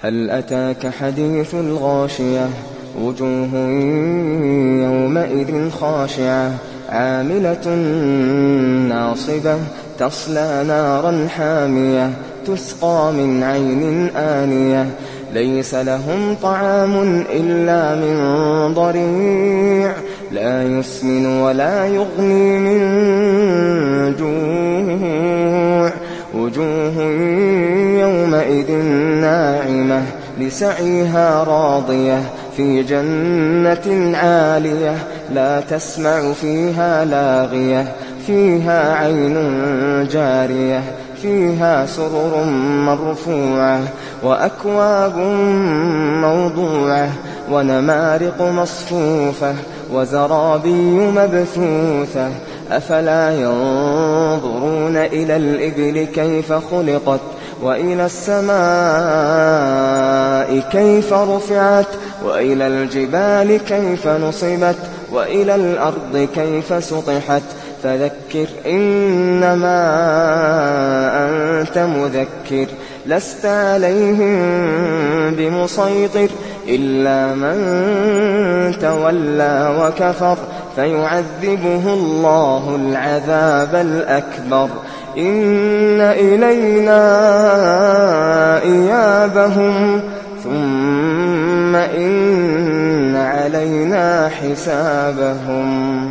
هل أتاك حديث الغاشية وجوه يومئذ خاشعة عاملة ناصبة تصلى نارا حامية تسقى من عين آنية ليس لهم طعام إلا من ضريع لا يسمن ولا يغني من جوع وجوه يومئذ ناعمة لسعيها راضية في جنة عالية لا تسمع فيها لاغية فيها عين جارية فيها سرر مرفوعة وأكواب موضوعة ونمارق مصفوفة وزرابي مبثوثة أفلا ينظرون إلى الإبل كيف خلقت وإلى السماء كيف رفعت وإلى الجبال كيف نصبت وإلى الأرض كيف سطحت فذكر إنما أنت مذكر لست عليهم بمسيطر إلا من تولى وكفر فيعذبه الله العذاب الأكبر إن إلينا إيابهم ثم إن علينا حسابهم.